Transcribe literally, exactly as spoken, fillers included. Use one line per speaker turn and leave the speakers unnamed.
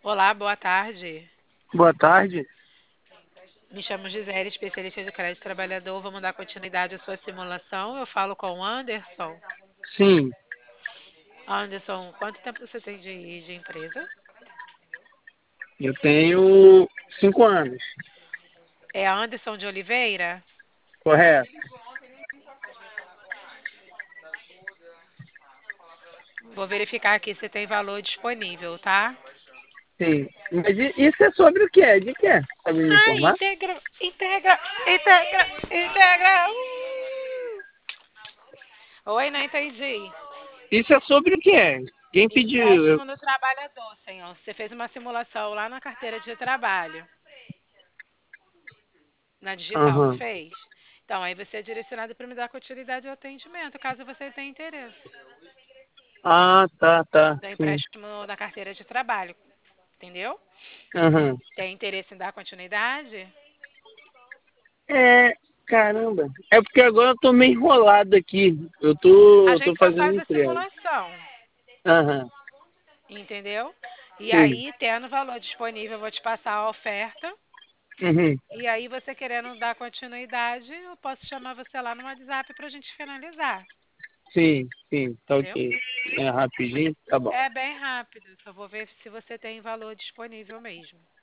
Olá, boa tarde.
Boa tarde.
Me chamo Gisele, especialista de crédito trabalhador. Vamos dar continuidade à sua simulação. Eu falo com o Anderson.
Sim,
Anderson, quanto tempo você tem de, de empresa?
eu tenho cinco anos,
É Anderson de Oliveira?
correto?
Vou verificar aqui se tem valor disponível, tá?
Sim. Mas i- isso é sobre o que é? De que é? Sabe me
Ah,
informar?
integra, integra, integra, integra. Uh! Oi, não entendi.
Isso é sobre o que é? Quem pediu? Eu-
Empréstimo no trabalhador, senhor. Você fez uma simulação lá na carteira de trabalho. Na digital, não
Aham.
fez? Então, aí você é direcionado para me dar continuidade ao atendimento, caso você tenha interesse.
Ah, tá, tá,
Da
sim.
empréstimo da carteira de trabalho, entendeu?
Aham.
Tem interesse em dar continuidade?
É, caramba. É porque agora eu tô meio enrolado aqui. Eu
A
tô, eu tô
gente só
fazendo
faz a
entrega.
simulação,
Aham,
entendeu? E
sim.
aí, tendo valor disponível, eu vou te passar a oferta.
Uhum.
E aí, você querendo dar continuidade, eu posso chamar você lá no WhatsApp para a gente finalizar,
Sim, sim, tá
entendeu?
ok. É rapidinho, tá bom.
É bem rápido, só vou ver se você tem valor disponível mesmo.